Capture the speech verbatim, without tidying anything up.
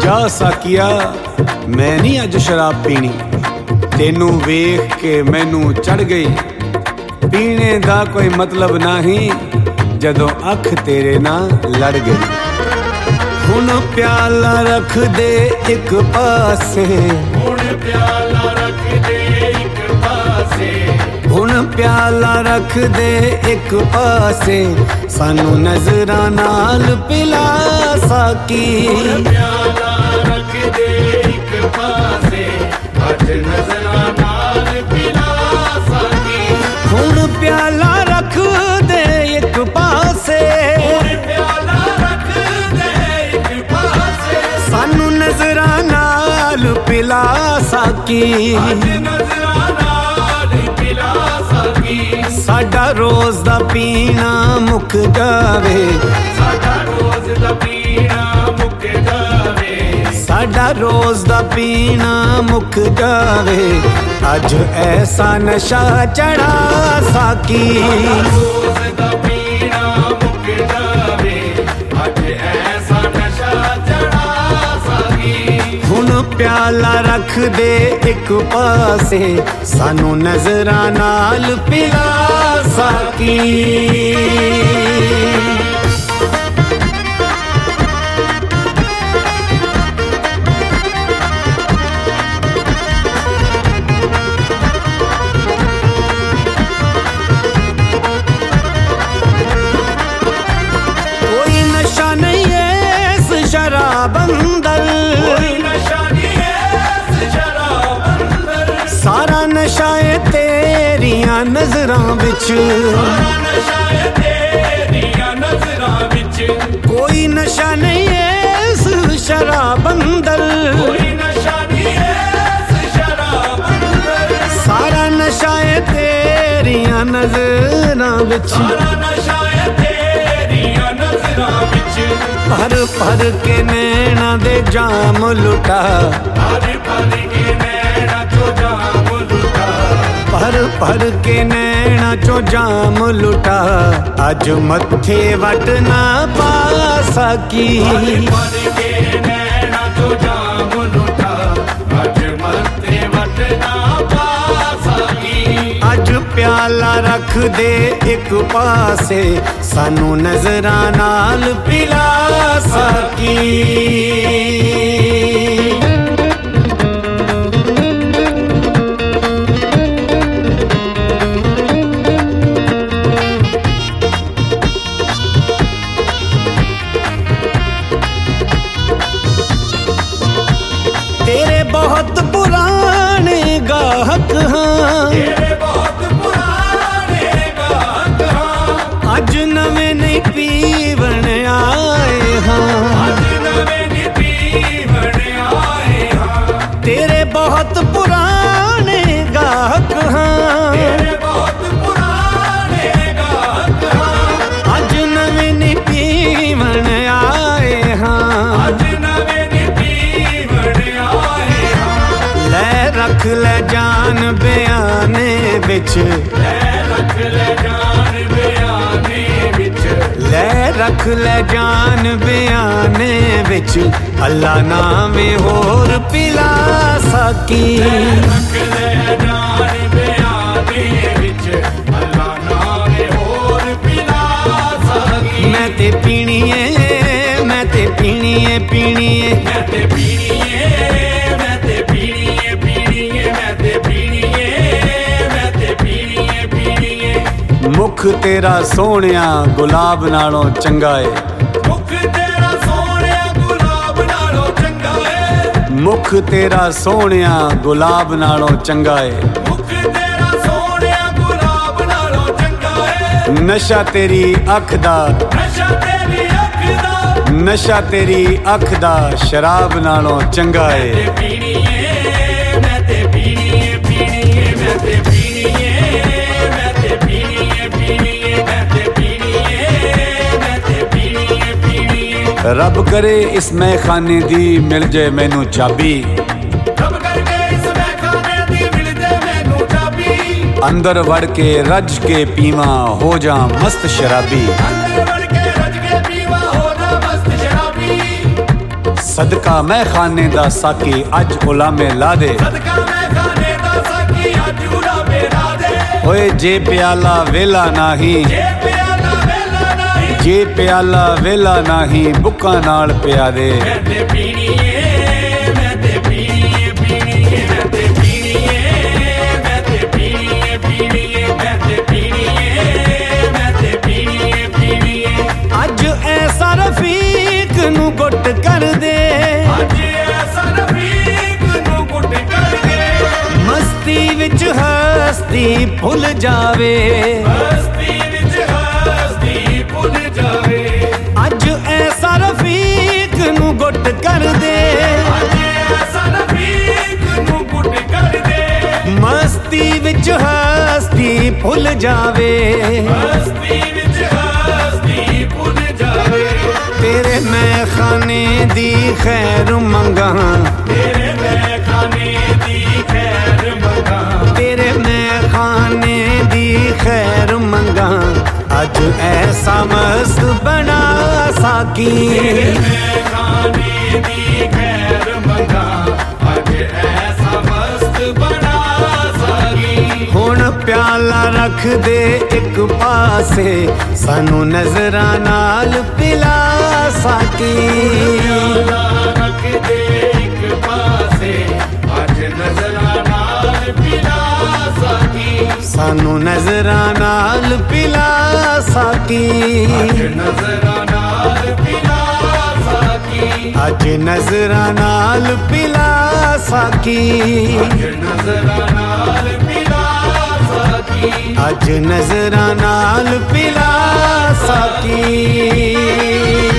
ਜਾ ਸਾਕੀਆ ਮੈਂ ਨਹੀਂ ਅੱਜ ਸ਼ਰਾਬ ਪੀਣੀ, ਤੈਨੂੰ ਵੇਖ ਕੇ ਮੈਨੂੰ ਚੜ ਗਈ। ਪੀਣੇ ਦਾ ਕੋਈ ਮਤਲਬ ਨਹੀਂ ਜਦੋਂ ਅੱਖ ਤੇਰੇ ਨਾਲ ਲੜ ਗਈ। ਹੁਣ ਪਿਆਲਾ ਰੱਖ ਦੇ ਇੱਕ ਪਾਸੇ, ਹੁਣ ਪਿਆਲਾ ਰੱਖ ਦੇ ਇੱਕ ਪਾਸੇ, ਹੁਣ ਪਿਆਲਾ ਰੱਖ ਦੇ ਇੱਕ ਪਾਸੇ, ਸਾਨੂੰ ਨਜ਼ਰਾਂ ਨਾਲ ਪਿਲਾ ਸਾਕੀ। ਹੁਣ ਪਿਆਲਾ ਰੱਖ ਦੇ ਇੱਕ ਪਾਸੇ, ਅੱਜ ਨਜ਼ਰਾਂ ਨਾਲ ਪਿਲਾ ਸਾਕੀ। ਹੁਣ ਪਿਆਲਾ ਰੱਖ ਦੇ ਇੱਕ ਪਾਸੇ, ਹੁਣ ਪਿਆਲਾ ਰੱਖ ਦੇ ਇੱਕ ਪਾਸੇ, ਸਾਨੂੰ ਨਜ਼ਰਾਂ ਨਾਲ ਪਿਲਾ ਸਾਕੀ। ਅੱਜ ਨਜ਼ਰਾਂ ਨਾਲ ਪਿਲਾ ਸਾਕੀ। ਸਾਡਾ ਰੋਜ਼ ਦਾ ਪੀਣਾ ਮੁੱਕ ਜਾਵੇ, ਸਾਡਾ ਰੋਜ਼ ਦਾ ਪੀਣਾ ਮੁੱਕ ਜਾਵੇ, ਸਾਡਾ ਰੋਜ਼ ਦਾ ਪੀਣਾ ਮੁੱਕ ਜਾਵੇ। ਅੱਜ ਐਸਾ ਨਸ਼ਾ ਚੜਾ ਸਾਕੀ। ਰੋਜ਼ ਦਾ ਪੀਣਾ ਮੁੱਕ ਜਾਵੇ, ਅੱਜ ਐਸਾ ਨਸ਼ਾ ਚੜਾ ਸਾਕੀ। ਹੁਣ ਪਿਆਲਾ ਰੱਖ ਦੇ ਇੱਕ ਪਾਸੇ, ਸਾਨੂੰ ਨਜ਼ਰਾਂ ਨਾਲ ਪਿਲਾ ਸਾਕੀ। ਕੋਈ ਨਸ਼ਾ ਨਹੀਂ ਇਸ ਸ਼ਰਾਬ ਅੰਦਰ, ਕੋਈ ਨਸ਼ਾ ਨਹੀਂ ਇਸ ਸ਼ਰਾਬ ਅੰਦਰ, ਸਾਰਾ ਨਸ਼ਾ ਏ ਤੇਰੀਆਂ ਨਜ਼ਰਾਂ ਵਿੱਚ। ਸਾਰਾ ਨਸ਼ਾ ਏ ਤੇਰੀਆਂ ਨਜ਼ਰਾਂ ਵਿੱਚ। ਕੋਈ ਨਸ਼ਾ ਨਹੀਂ ਇਸ ਸ਼ਰਾਬ ਅੰਦਰ, ਕੋਈ ਨਸ਼ਾ ਨਹੀਂ ਇਸ ਸ਼ਰਾਬ ਅੰਦਰ, ਸਾਰਾ ਨਸ਼ਾ ਏ ਤੇਰੀਆਂ ਨਜ਼ਰਾਂ ਵਿੱਚ। ਸਾਰਾ ਨਸ਼ਾ ਏ ਤੇਰੀਆਂ ਨਜ਼ਰਾਂ ਵਿੱਚ। ਭਰ ਭਰ ਕੇ ਨੈਣਾ ਦੇ ਜਾਮ ਲੁਟਾ, ਭਰ ਭਰ ਕੇ ਨੈਣਾ ਚੋਂ ਜਾਮ ਲੁਟਾ, ਭਰ ਭਰ ਕੇ ਨੈਣਾ ਚੋਂ ਜਾਮ ਲੁਟਾ। ਅੱਜ ਮੱਥੇ ਵੱਟ ਨਾ ਪਾ ਸਕੀ। ਭਰ ਕੇ ਨੈਣਾ ਚੋਂ ਜਾਮ ਲੁਟਾ, ਅੱਜ ਮੱਥੇ ਵੱਟ ਨਾ ਪਾ ਸਕੀ। ਅੱਜ ਪਿਆਲਾ ਰੱਖ ਦੇ ਇੱਕ ਪਾਸੇ, ਸਾਨੂੰ ਨਜ਼ਰਾਂ ਨਾਲ ਪਿਲਾ ਸਕੀ। ਤੇਰੇ ਬਹੁਤ ਪੁਰਾਣੇ ਗਾਹਕ ਹਾਂ, ਤੇਰੇ ਬਹੁਤ ਪੁਰਾਣੇ ਗਾਹਕ ਹਾਂ, ਅੱਜ ਨਵੇਂ ਨਹੀਂ ਪੀਵਣ ਆਏ ਹਾਂ। ਅੱਜ ਨਵੇਂ ਨੀ ਪੀਵਣ ਆਏ ਹਾਂ। ਤੇਰੇ ਬਹੁਤ ਪੁਰਾਣੇ ਗਾਹਕ ਹਾਂ, ਤੇਰੇ ਬਹੁਤ ਪੁਰਾਣੇ ਗਾਹਕ ਹਾਂ, ਅੱਜ ਨਵੇਂ ਨਹੀਂ ਪੀਵਣ ਆਏ ਹਾਂ। ਅੱਜ ਨਵੇਂ ਨੀ ਪੀਵਣ ਆਏ ਹਾਂ। ਲੈ ਰੱਖ ਲੈ ਜਾਨ ਬਿਆਨੇ ਵਿੱਚ, ਲੈ ਰੱਖ ਲੈ ਜਾਨ ਬਿਆਨੇ ਵਿੱਚ, ਲੈ ਰੱਖ ਲੈ ਜਾਨ ਬਿਆਨੇ ਵਿੱਚ। ਅੱਲਾ ਨਾਵੇਂ ਹੋਰ ਪਿਲਾ ਸਕੀ। ਰੱਖ ਲੈ ਜਾਨ ਬਿਆਨੇ ਵਿੱਚ, ਅੱਲਾ ਨਾਵੇਂ ਹੋਰ ਪਿਲਾ ਸਕੀ। ਮੈਂ ਤੇ ਪੀਣੀ ਏ, ਮੈਂ ਤੇ ਪੀਣੀ ਏ, ਪੀਣੀ ਏ। ਮੈਂ ਤੇ ਪੀਣੀ ਏ, ਮੈਂ ਤੇ ਪੀਣੀ ਏ, ਪੀਣੀ ਏ, ਮੈਂ ਤੇ ਪੀਣੀ ਏ, ਮੈਂ ਤੇ ਪੀਣੀ ਏ, ਪੀਣੀ ਏ। ਮੁਖ ਤੇਰਾ ਸੋਹਣਿਆ ਗੁਲਾਬ ਨਾਲੋਂ ਚੰਗਾ ਏ, ਮੁਖ ਤੇਰਾ ਸੋਹਣਿਆ ਗੁਲਾਬ ਨਾਲੋਂ ਚੰਗਾ ਏ, ਮੁਖ ਤੇਰਾ ਸੋਹਣਿਆ ਗੁਲਾਬ ਨਾਲੋਂ ਚੰਗਾ ਏ। ਮੁਖ ਤੇਰਾ ਸੋਹਣਿਆ ਗੁਲਾਬ ਨਾਲੋਂ ਚੰਗਾ ਏ। ਨਸ਼ਾ ਤੇਰੀ ਅੱਖ ਦਾ, ਨਸ਼ਾ ਤੇਰੀ ਅੱਖ ਦਾ, ਨਸ਼ਾ ਤੇਰੀ ਅੱਖ ਦਾ ਸ਼ਰਾਬ ਨਾਲੋਂ ਚੰਗਾ ਏ। ਤੇ ਪੀਣੀ ਏ, ਮੈਂ ਤੇ ਪੀਣੀ ਏ, ਪੀਣੀ ਏ, ਮੈਂ ਤੇ ਪੀਣੀ ਏ, ਮੈਂ ਤੇ ਪੀਣੀ ਏ, ਪੀਣੀ ਏ, ਮੈਂ ਤੇ ਪੀਣੀ ਏ, ਮੈਂ ਤੇ ਪੀਣੀ ਏ, ਪੀਣੀ ਏ। ਰੱਬ ਕਰੇ ਇਸ ਮੈਖਾਨੇ ਦੀ ਮਿਲ ਜੇ ਮੈਨੂੰ ਚਾਬੀ, ਰੱਬ ਕਰਕੇ ਇਸ ਮੈਖਾਨੇ ਦੀ ਮਿਲ ਜੇ ਮੈਨੂੰ ਚਾਬੀ। ਅੰਦਰ ਵੜ ਕੇ ਰੱਜ ਕੇ ਪੀਵਾਂ ਹੋ ਜਾ ਮਸਤ ਸ਼ਰਾਬੀ। ਅੰਦਰ ਵੜ ਕੇ ਰੱਜ ਕੇ ਪੀਵਾਂ ਹੋ ਜਾ ਮਸਤ ਸ਼ਰਾਬੀ। सदका मैं खाने दा साकी अज उलामे ला दे सदका मैं खाने दा साकी अज उलामे ला दे ओए जे प्याला वेला नाही जे प्याला वेला नहीं जे प्याला वेला नाही बुक्का नाल पिया दे मैं ते पीनी है मैं ते पीनी है पीनी है मैं ते पीनी है मैं ते पीनी है पीनी है मैं ते पीनी है मैं ते पीनी है पीनी है अज ऐसा रफीक नू गुट कर दे अज ऐसा रफीक नू गुट कर दे मस्ती विच हस्ती भुल जावे हस्ती विच हस्ती भुल जावे अज ऐसा रफीक नू गुट कर दे अज ऐसा रफीक नू गुट कर दे मस्ती विच हस्ती भुल जावे हस्ती विच हस्ती भुल जावे तेरे मैं खाने दी खैर मंगा तेरे मैं खाने दी खैर मंगा तेरे मैं खाने दी खैर मंगा अज ऐसा मस्त बना साकी मैं खाने दी खैर मंगा अज ऐसा मस्त बना सकी हुण प्याला रख दे एक पासे सानू नजरां नाल पिला साकी प्याला रख दे एक पासे अज नजरां नाल पिला सकी सानू नजरां नाल पिला साकी अज नजरां नाल पिला सकी अज नजरां नाल पिला साकी अज नजरां नाल पिला सकी अज नजरां नाल पिला साकी।